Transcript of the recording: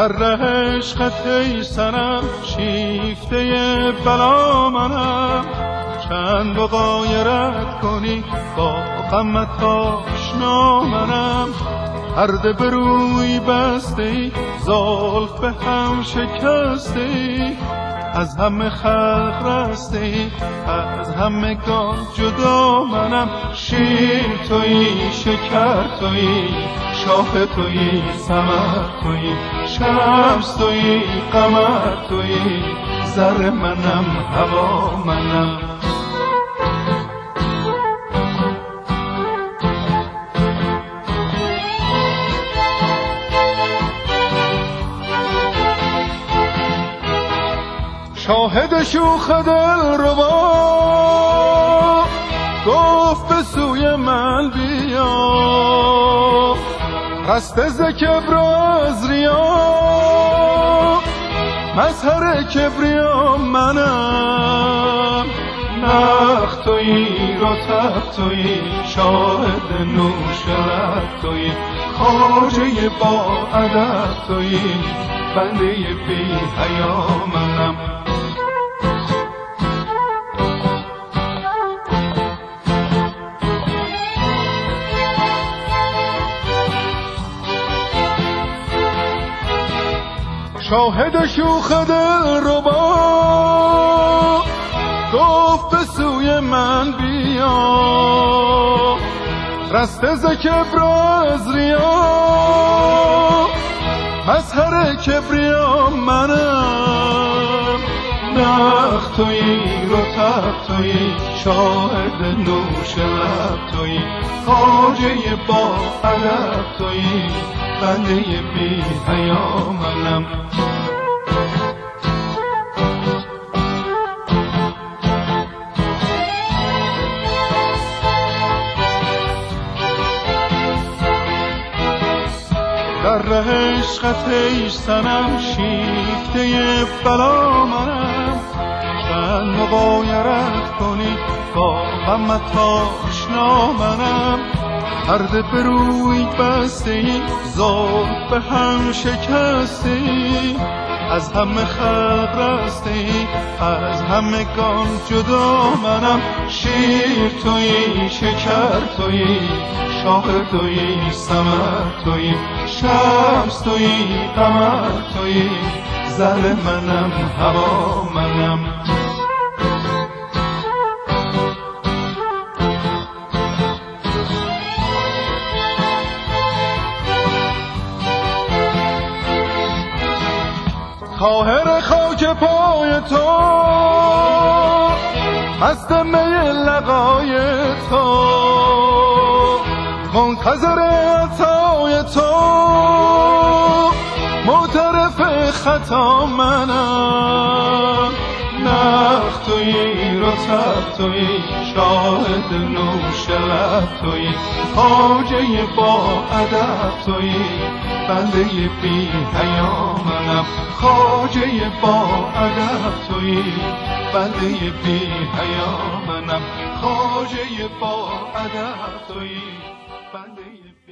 در ره عشقت ای صنم شیفته بلا منم، چند غایرت کنی با غمت آشنا منم. پرده به روی بسته ای، زلف به هم شکسته ای، از همه خلق رسته ای، از همگان جدا منم. شیر تویی، شکر تویی، شاه تویی، ثمر تویی، شمس تویی، قمر تویی، زر منم، هوا منم. شاهد شوخ دلربا گفت به سوی من بیا، رسته ز کبر از ریا، مظهر کبریا منم. نخ تویی، رطب تویی، شاهد نوش لب تویی، خواجه با ادب تویی، بنده بی حیا منم. شاهد شوخ دلربا گفت به سوی من بیا، رسته ز کبر از ریا، مظهر کبریا منم. نخ تویی، رطب تویی، شاهد نوش لب تویی، خواجه با ادب تویی، بنده بی حیا منم. در ره عشقت ای صنم شیفته بلا منم، چند مغایرت کنی با غمت آشنا منم. پرده به روی بسته ای، زلف به هم شکسته ای، از همه خلق رسته ای، از همگان جدا منم. شیر تویی، شکر تویی، شاه تویی، ثمر تویی، شمس تویی، قمر تویی، زر منم، هوا منم. طاهر خاک پای تو، مست می لقای تو، منتظر عطای تو، معترف خطا منم. نخ تویی، رطب تویی، شاهد نوش لب تویی، خواجه با ادب تویی، بنده بی حیا منم. خواجه با ادب تویی، بنده بی حیا منم. خواجه با ادب تویی، بنده